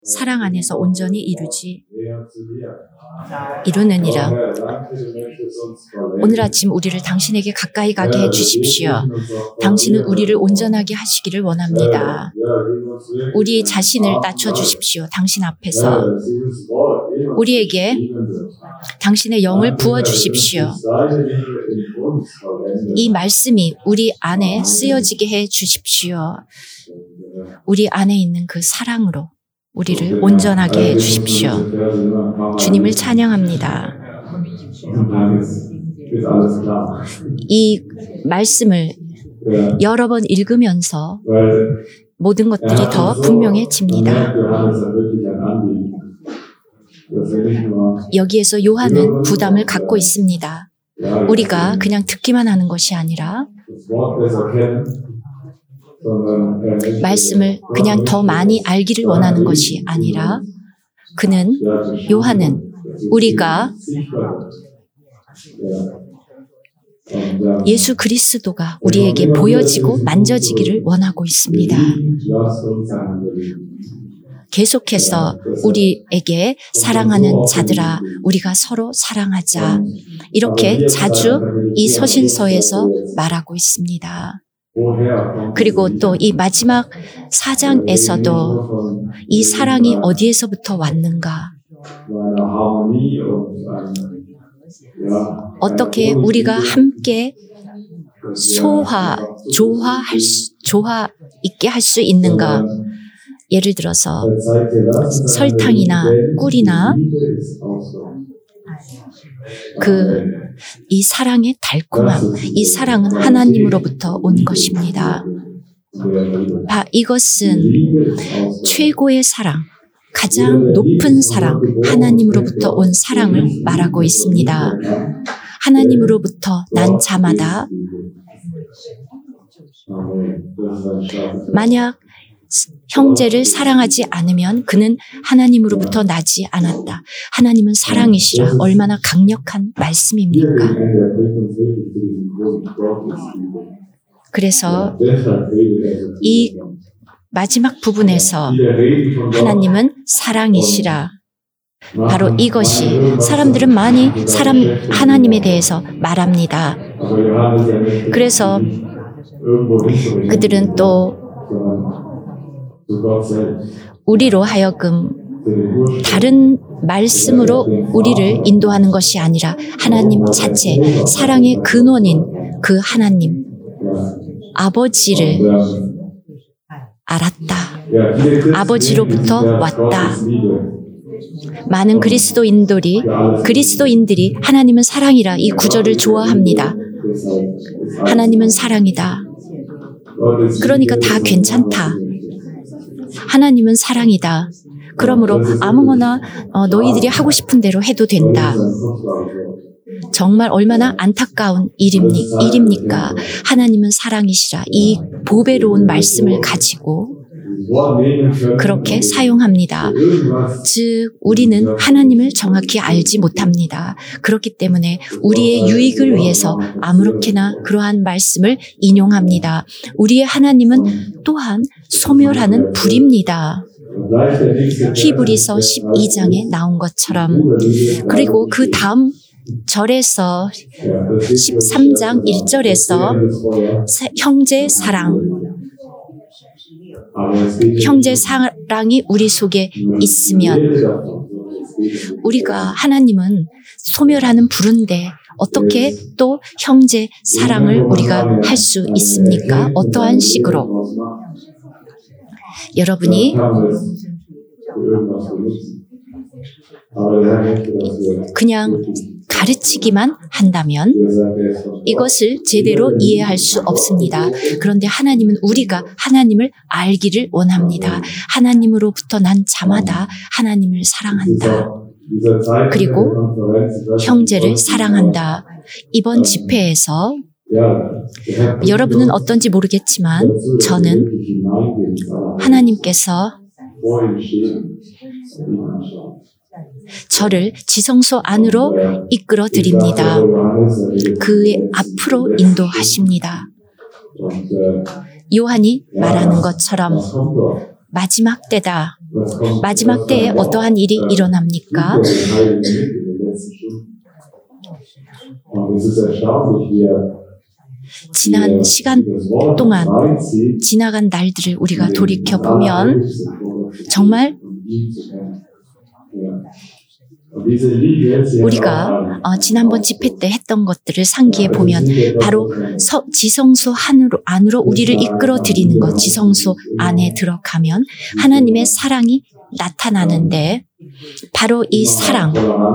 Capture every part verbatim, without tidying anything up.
사랑 안에서 온전히 이루지 이루느니라. 오늘 아침 우리를 당신에게 가까이 가게 해주십시오. 당신은 우리를 온전하게 하시기를 원합니다. 우리 자신을 낮춰주십시오. 당신 앞에서 우리에게 당신의 영을 부어주십시오. 이 말씀이 우리 안에 쓰여지게 해주십시오. 우리 안에 있는 그 사랑으로 우리를 온전하게 해주십시오. 주님을 찬양합니다. 이 말씀을 여러 번 읽으면서 모든 것들이 더 분명해집니다. 여기에서 요한은 부담을 갖고 있습니다. 우리가 그냥 듣기만 하는 것이 아니라 말씀을 그냥 더 많이 알기를 원하는 것이 아니라 그는, 요한은 우리가 예수 그리스도가 우리에게 보여지고 만져지기를 원하고 있습니다. 계속해서 우리에게 사랑하는 자들아, 우리가 서로 사랑하자. 이렇게 자주 이 서신서에서 말하고 있습니다. 그리고 또 이 마지막 사 장에서도 이 사랑이 어디에서부터 왔는가? 어떻게 우리가 함께 소화, 조화할 수, 조화 있게 할 수 있는가? 예를 들어서 설탕이나 꿀이나 그 이 사랑의 달콤함, 이 사랑은 하나님으로부터 온 것입니다. 바, 이것은 최고의 사랑, 가장 높은 사랑, 하나님으로부터 온 사랑을 말하고 있습니다. 하나님으로부터 난 자마다 만약 형제를 사랑하지 않으면 그는 하나님으로부터 나지 않았다. 하나님은 사랑이시라. 얼마나 강력한 말씀입니까? 그래서 이 마지막 부분에서 하나님은 사랑이시라. 바로 이것이 사람들은 많이 사람 하나님에 대해서 말합니다. 그래서 그들은 또 우리로 하여금 다른 말씀으로 우리를 인도하는 것이 아니라 하나님 자체, 사랑의 근원인 그 하나님, 아버지를 알았다. 아버지로부터 왔다. 많은 그리스도인들이, 그리스도인들이 하나님은 사랑이라 이 구절을 좋아합니다. 하나님은 사랑이다. 그러니까 다 괜찮다. 하나님은 사랑이다. 그러므로 아무거나 어, 너희들이 하고 싶은 대로 해도 된다. 정말 얼마나 안타까운 일입니, 일입니까? 하나님은 사랑이시라. 이 보배로운 말씀을 가지고 그렇게 사용합니다. 즉 우리는 하나님을 정확히 알지 못합니다. 그렇기 때문에 우리의 유익을 위해서 아무렇게나 그러한 말씀을 인용합니다. 우리의 하나님은 또한 소멸하는 불입니다. 히브리서 십이 장에 나온 것처럼. 그리고 그 다음 절에서 십삼 장 일 절에서 형제 사랑, 형제 사랑이 우리 속에 있으면 우리가 하나님은 소멸하는 불인데 어떻게 또 형제 사랑을 우리가 할 수 있습니까? 어떠한 식으로? 여러분이 그냥 가르치기만 한다면 이것을 제대로 이해할 수 없습니다. 그런데 하나님은 우리가 하나님을 알기를 원합니다. 하나님으로부터 난 자마다 하나님을 사랑한다. 그리고 형제를 사랑한다. 이번 집회에서 여러분은 어떤지 모르겠지만 저는 하나님께서 저를 지성소 안으로 이끌어 드립니다. 그의 앞으로 인도하십니다. 요한이 말하는 것처럼 마지막 때다. 마지막 때에 어떠한 일이 일어납니까? 지난 시간 동안 지나간 날들을 우리가 돌이켜보면 정말 우리가 어, 지난번 집회 때 했던 것들을 상기해 보면 바로 서, 지성소 안으로, 안으로 우리를 이끌어 드리는 것, 지성소 안에 들어가면 하나님의 사랑이 나타나는데 바로 이 사랑,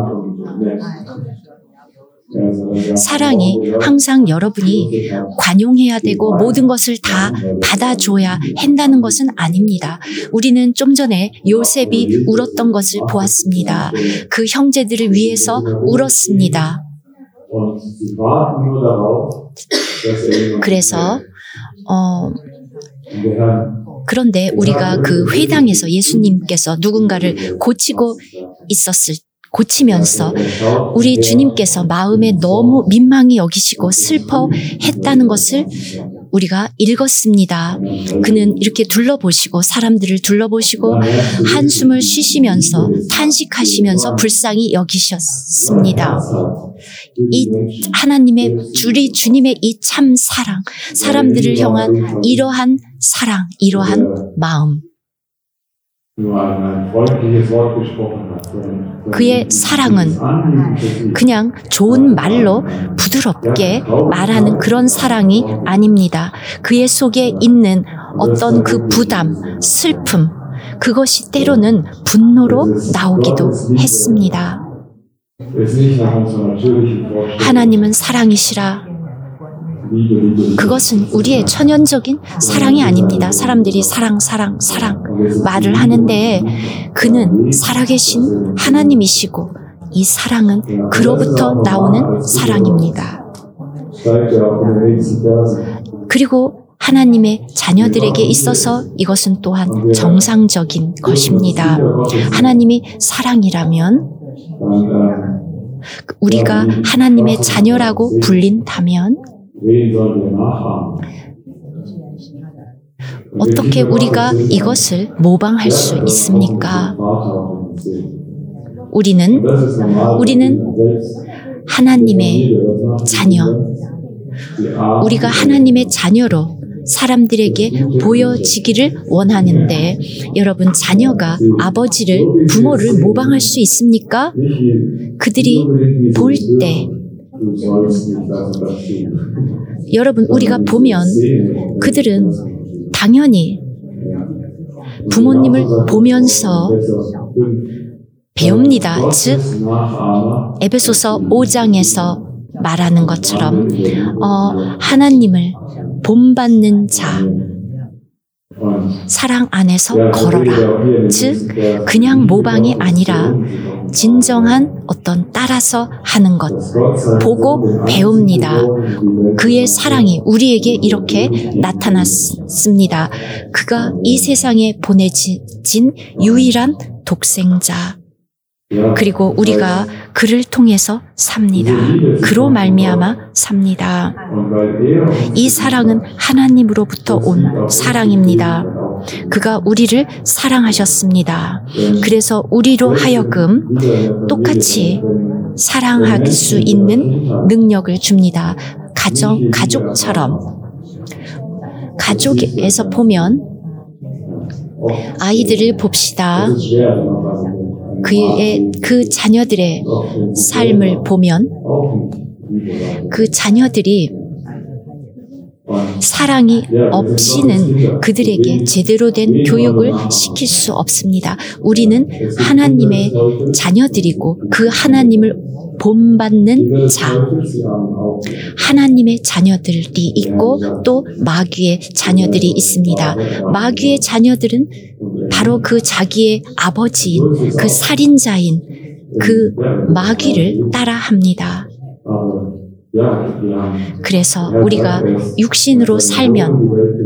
사랑이 항상 여러분이 관용해야 되고 모든 것을 다 받아줘야 한다는 것은 아닙니다. 우리는 좀 전에 요셉이 울었던 것을 보았습니다. 그 형제들을 위해서 울었습니다. 그래서 어, 그런데 우리가 그 회당에서 예수님께서 누군가를 고치고 있었을 고치면서 우리 주님께서 마음에 너무 민망히 여기시고 슬퍼했다는 것을 우리가 읽었습니다. 그는 이렇게 둘러보시고 사람들을 둘러보시고 한숨을 쉬시면서 탄식하시면서 불쌍히 여기셨습니다. 이 하나님의 우리 주님의 이 참 사랑, 사람들을 향한 이러한 사랑, 이러한 마음. 그의 사랑은 그냥 좋은 말로 부드럽게 말하는 그런 사랑이 아닙니다. 그의 속에 있는 어떤 그 부담, 슬픔, 그것이 때로는 분노로 나오기도 했습니다. 하나님은 사랑이시라. 그것은 우리의 천연적인 사랑이 아닙니다. 사람들이 사랑, 사랑, 사랑 말을 하는데 그는 살아계신 하나님이시고 이 사랑은 그로부터 나오는 사랑입니다. 그리고 하나님의 자녀들에게 있어서 이것은 또한 정상적인 것입니다. 하나님이 사랑이라면 우리가 하나님의 자녀라고 불린다면 어떻게 우리가 이것을 모방할 수 있습니까? 우리는 우리는 하나님의 자녀, 우리가 하나님의 자녀로 사람들에게 보여지기를 원하는데 여러분 자녀가 아버지를 부모를 모방할 수 있습니까? 그들이 볼 때 여러분 우리가 보면 그들은 당연히 부모님을 보면서 배웁니다. 즉 에베소서 오 장에서 말하는 것처럼 어, 하나님을 본받는 자 사랑 안에서 걸어라. 즉 그냥 모방이 아니라 진정한 어떤 따라서 하는 것 보고 배웁니다. 그의 사랑이 우리에게 이렇게 나타났습니다. 그가 이 세상에 보내진 유일한 독생자 그리고 우리가 그를 통해서 삽니다. 그로 말미암아 삽니다. 이 사랑은 하나님으로부터 온 사랑입니다. 그가 우리를 사랑하셨습니다. 그래서 우리로 하여금 똑같이 사랑할 수 있는 능력을 줍니다. 가정, 가족처럼. 가족에서 보면 아이들을 봅시다. 그의, 그 자녀들의 삶을 보면 그 자녀들이 사랑이 없이는 그들에게 제대로 된 교육을 시킬 수 없습니다. 우리는 하나님의 자녀들이고 그 하나님을 본받는 자, 하나님의 자녀들이 있고 또 마귀의 자녀들이 있습니다. 마귀의 자녀들은 바로 그 자기의 아버지인 그 살인자인 그 마귀를 따라합니다. 그래서 우리가 육신으로 살면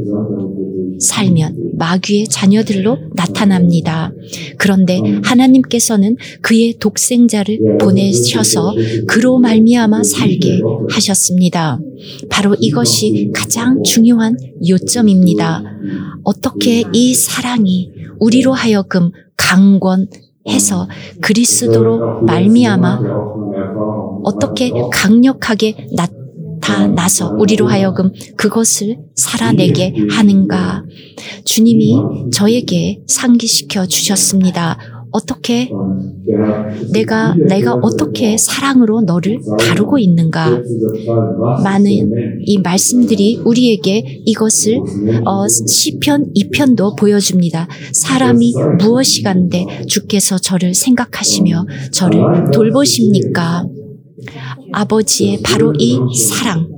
살면 마귀의 자녀들로 나타납니다. 그런데 하나님께서는 그의 독생자를 보내셔서 그로 말미암아 살게 하셨습니다. 바로 이것이 가장 중요한 요점입니다. 어떻게 이 사랑이 우리로 하여금 강권해서 그리스도로 말미암아 어떻게 강력하게 나타나서 우리로 하여금 그것을 살아내게 하는가. 주님이 저에게 상기시켜 주셨습니다. 어떻게 내가 내가 어떻게 사랑으로 너를 다루고 있는가. 많은 이 말씀들이 우리에게 이것을 어, 시편 이 편도 보여줍니다. 사람이 무엇이간데 주께서 저를 생각하시며 저를 돌보십니까? 아버지의 바로 이 사랑.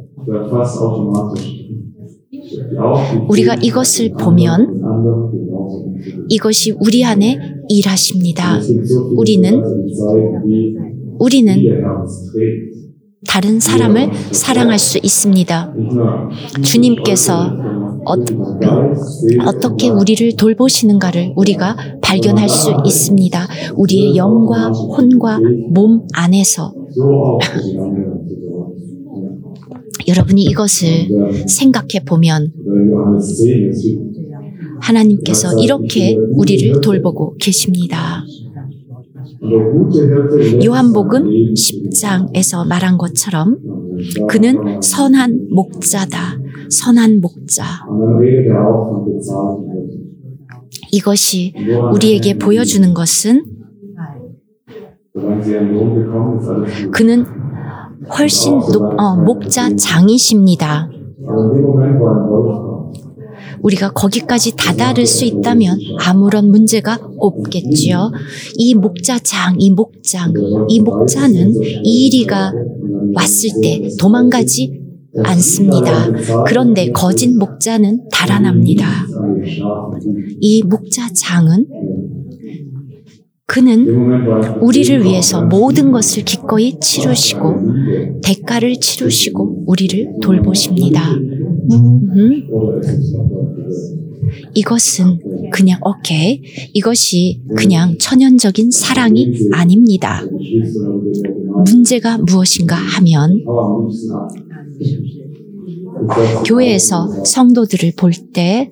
우리가 이것을 보면 이것이 우리 안에 일하십니다. 우리는 우리는 다른 사람을 사랑할 수 있습니다. 주님께서 어, 어떻게 우리를 돌보시는가를 우리가 발견할 수 있습니다. 우리의 영과 혼과 몸 안에서 여러분이 이것을 생각해 보면 하나님께서 이렇게 우리를 돌보고 계십니다. 요한복음 십 장에서 말한 것처럼 그는 선한 목자다. 선한 목자. 이것이 우리에게 보여주는 것은 그는 훨씬 높, 어, 목자장이십니다. 우리가 거기까지 다다를 수 있다면 아무런 문제가 없겠지요. 이 목자장, 이 목장, 이 목자는 이 일이가 왔을 때 도망가지 않습니다. 그런데 거짓 목자는 달아납니다. 이 목자장은 그는 우리를 위해서 모든 것을 기꺼이 치르시고 대가를 치르시고 우리를 돌보십니다. 음. 이것은 그냥 오케이. 이것이 그냥 천연적인 사랑이 아닙니다. 문제가 무엇인가 하면 교회에서 성도들을 볼 때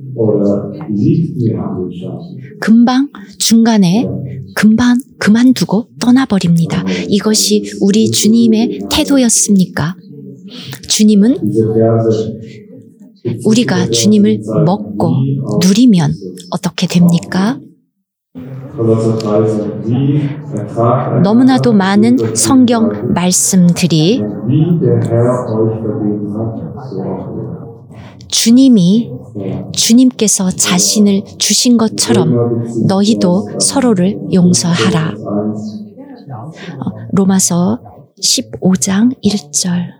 금방 중간에 금방 그만두고 떠나버립니다. 이것이 우리 주님의 태도였습니까? 주님은 우리가 주님을 먹고 누리면 어떻게 됩니까? 너무나도 많은 성경 말씀들이 주님이 주님께서 자신을 주신 것처럼 너희도 서로를 용서하라. 로마서 십오 장 일 절.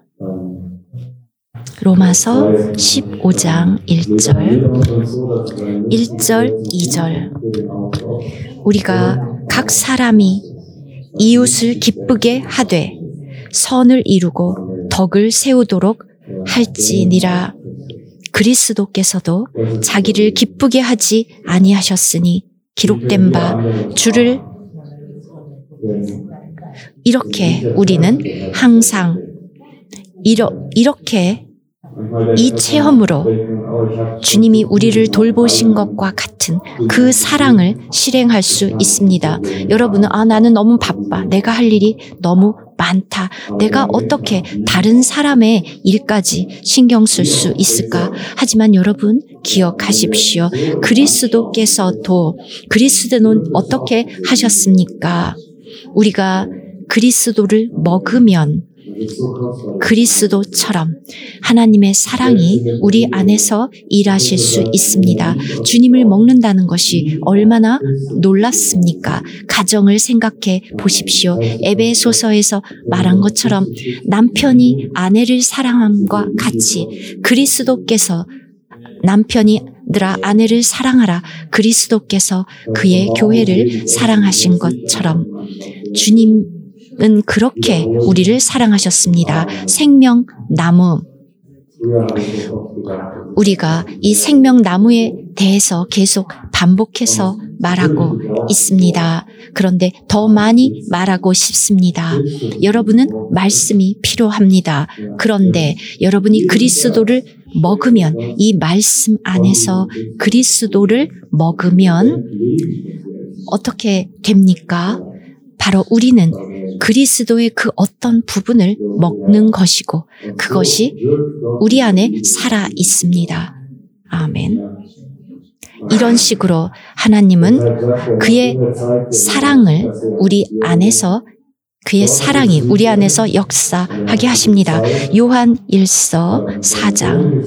로마서 십오 장 일 절, 일 절, 이 절. 우리가 각 사람이 이웃을 기쁘게 하되 선을 이루고 덕을 세우도록 할지니라. 그리스도께서도 자기를 기쁘게 하지 아니하셨으니 기록된 바 주를 이렇게 우리는 항상 이러, 이렇게 이 체험으로 주님이 우리를 돌보신 것과 같은 그 사랑을 실행할 수 있습니다. 여러분은 아 나는 너무 바빠. 내가 할 일이 너무 많다. 내가 어떻게 다른 사람의 일까지 신경 쓸 수 있을까? 하지만 여러분 기억하십시오. 그리스도께서도 그리스도는 어떻게 하셨습니까? 우리가 그리스도를 먹으면 그리스도처럼 하나님의 사랑이 우리 안에서 일하실 수 있습니다. 주님을 먹는다는 것이 얼마나 놀랍습니까? 가정을 생각해 보십시오. 에베소서에서 말한 것처럼 남편이 아내를 사랑함과 같이 그리스도께서 남편이 들아 아내를 사랑하라. 그리스도께서 그의 교회를 사랑하신 것처럼 주님 은 그렇게 우리를 사랑하셨습니다. 생명나무. 우리가 이 생명나무에 대해서 계속 반복해서 말하고 있습니다. 그런데 더 많이 말하고 싶습니다. 여러분은 말씀이 필요합니다. 그런데 여러분이 그리스도를 먹으면, 이 말씀 안에서 그리스도를 먹으면 어떻게 됩니까? 바로 우리는 그리스도의 그 어떤 부분을 먹는 것이고 그것이 우리 안에 살아 있습니다. 아멘. 이런 식으로 하나님은 그의 사랑을 우리 안에서 그의 사랑이 우리 안에서 역사하게 하십니다. 요한 일서 사 장.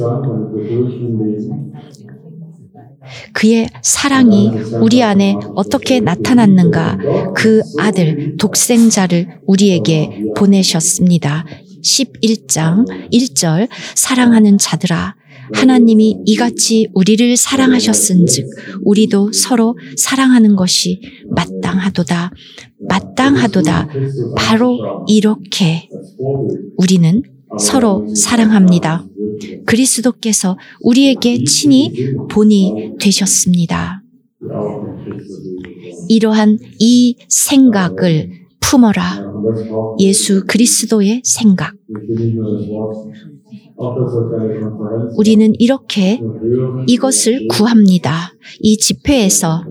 그의 사랑이 우리 안에 어떻게 나타났는가? 그 아들 독생자를 우리에게 보내셨습니다. 십일 장 일 절 사랑하는 자들아 하나님이 이같이 우리를 사랑하셨은즉 우리도 서로 사랑하는 것이 마땅하도다. 마땅하도다. 바로 이렇게 우리는 서로 사랑합니다. 그리스도께서 우리에게 친히 본이 되셨습니다. 이러한 이 생각을 품어라. 예수 그리스도의 생각. 우리는 이렇게 이것을 구합니다. 이 집회에서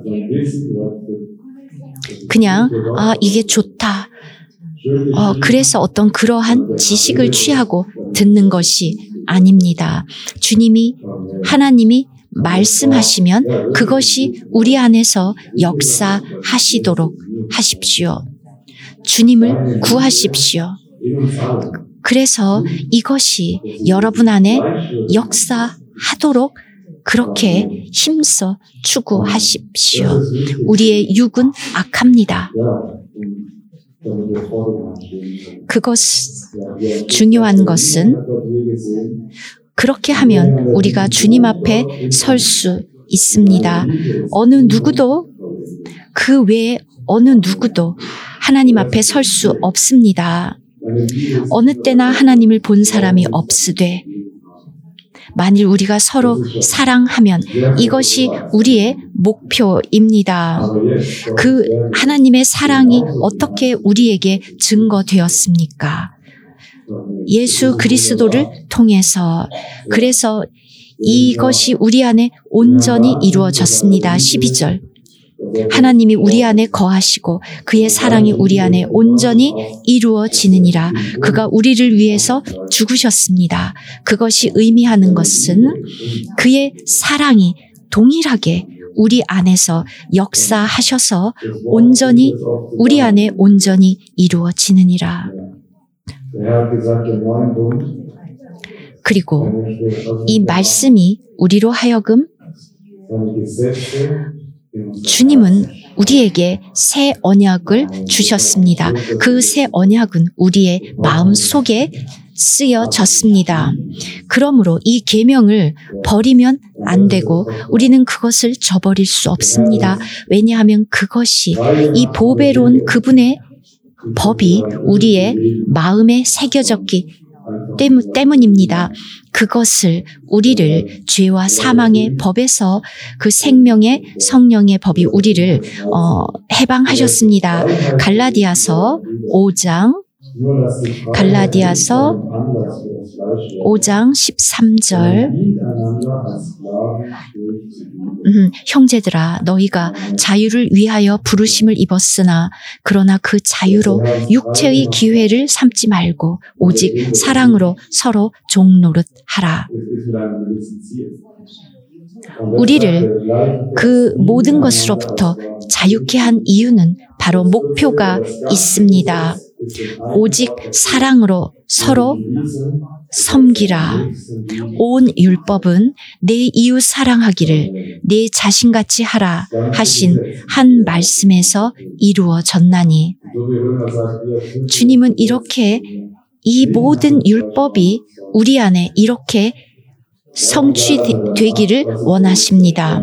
그냥 아 이게 좋다. 어, 그래서 어떤 그러한 지식을 취하고 듣는 것이 아닙니다. 주님이 하나님이 말씀하시면 그것이 우리 안에서 역사하시도록 하십시오. 주님을 구하십시오. 그래서 이것이 여러분 안에 역사하도록 그렇게 힘써 추구하십시오. 우리의 육은 악합니다. 그것 중요한 것은 그렇게 하면 우리가 주님 앞에 설 수 있습니다. 어느 누구도 그 외에 어느 누구도 하나님 앞에 설 수 없습니다. 어느 때나 하나님을 본 사람이 없으되 만일 우리가 서로 사랑하면 이것이 우리의 목표입니다. 그 하나님의 사랑이 어떻게 우리에게 증거되었습니까? 예수 그리스도를 통해서. 그래서 이것이 우리 안에 온전히 이루어졌습니다. 십이 절. 하나님이 우리 안에 거하시고 그의 사랑이 우리 안에 온전히 이루어지느니라. 그가 우리를 위해서 죽으셨습니다. 그것이 의미하는 것은 그의 사랑이 동일하게 우리 안에서 역사하셔서 온전히 우리 안에 온전히 이루어지느니라. 그리고 이 말씀이 우리로 하여금 주님은 우리에게 새 언약을 주셨습니다. 그 새 언약은 우리의 마음 속에 쓰여졌습니다. 그러므로 이 계명을 버리면 안 되고 우리는 그것을 저버릴 수 없습니다. 왜냐하면 그것이 이 보배로운 그분의 법이 우리의 마음에 새겨졌기 때문, 때문입니다. 그것을 우리를 죄와 사망의 법에서 그 생명의 성령의 법이 우리를 어, 해방하셨습니다. 갈라디아서 오 장 갈라디아서 오 장 십삼 절 음, 형제들아 너희가 자유를 위하여 부르심을 입었으나 그러나 그 자유로 육체의 기회를 삼지 말고 오직 사랑으로 서로 종노릇하라. 우리를 그 모든 것으로부터 자유케 한 이유는 바로 목표가 있습니다. 오직 사랑으로 서로 섬기라. 온 율법은 내 이웃 사랑하기를 내 자신같이 하라 하신 한 말씀에서 이루어졌나니. 주님은 이렇게 이 모든 율법이 우리 안에 이렇게 성취되기를 원하십니다.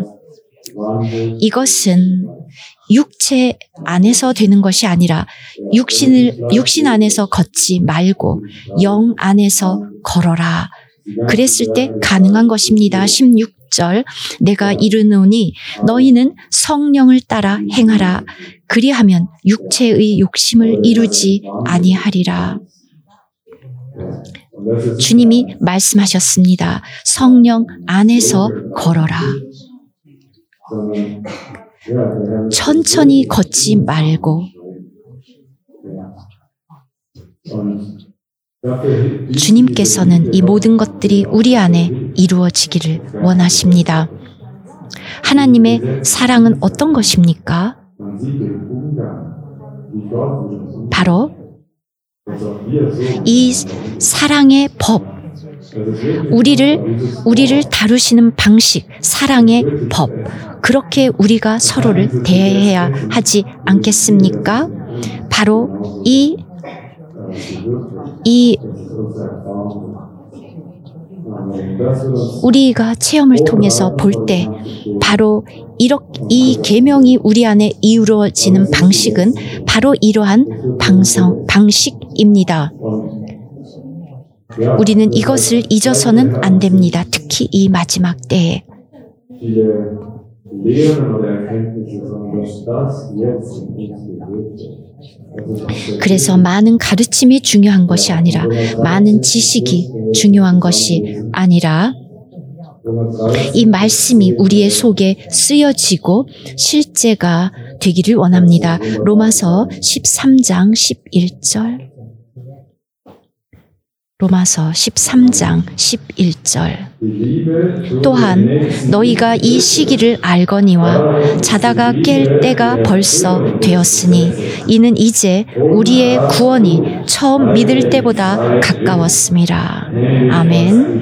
이것은 육체 안에서 되는 것이 아니라 육신을, 육신 안에서 걷지 말고 영 안에서 걸어라. 그랬을 때 가능한 것입니다. 십육 절 내가 이르노니 너희는 성령을 따라 행하라. 그리하면 육체의 욕심을 이루지 아니하리라. 주님이 말씀하셨습니다. 성령 안에서 걸어라. 천천히 걷지 말고 주님께서는 이 모든 것들이 우리 안에 이루어지기를 원하십니다. 하나님의 사랑은 어떤 것입니까? 바로 이 사랑의 법, 우리를 우리를 다루시는 방식, 사랑의 법, 그렇게 우리가 서로를 대해야 하지 않겠습니까? 바로 이 이 우리가 체험을 통해서 볼 때 바로 이렇게 이 계명이 우리 안에 이루어지는 방식은 바로 이러한 방성, 방식입니다. 우리는 이것을 잊어서는 안 됩니다. 특히 이 마지막 때에. 그래서 많은 가르침이 중요한 것이 아니라 많은 지식이 중요한 것이 아니라 이 말씀이 우리의 속에 쓰여지고 실제가 되기를 원합니다. 로마서 십삼 장 십일 절. 로마서 십삼 장 십일 절. 또한 너희가 이 시기를 알거니와 자다가 깰 때가 벌써 되었으니 이는 이제 우리의 구원이 처음 믿을 때보다 가까웠음이라. 아멘.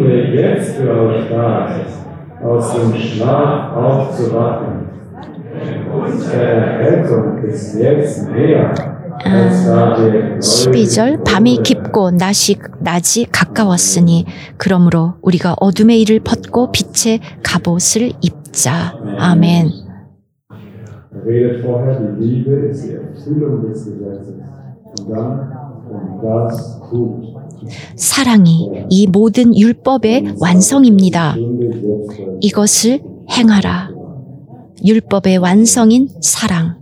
아, 십이 절. 밤이 깊고 낮이, 낮이 가까웠으니 그러므로 우리가 어둠의 일을 벗고 빛의 갑옷을 입자. 아멘. 사랑이 이 모든 율법의 완성입니다. 이것을 행하라. 율법의 완성인 사랑.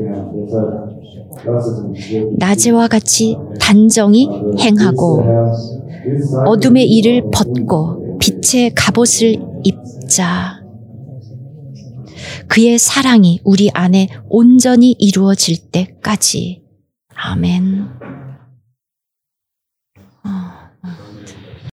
낮에와 같이 단정히 행하고 어둠의 일을 벗고 빛의 갑옷을 입자. 그의 사랑이 우리 안에 온전히 이루어질 때까지. 아멘.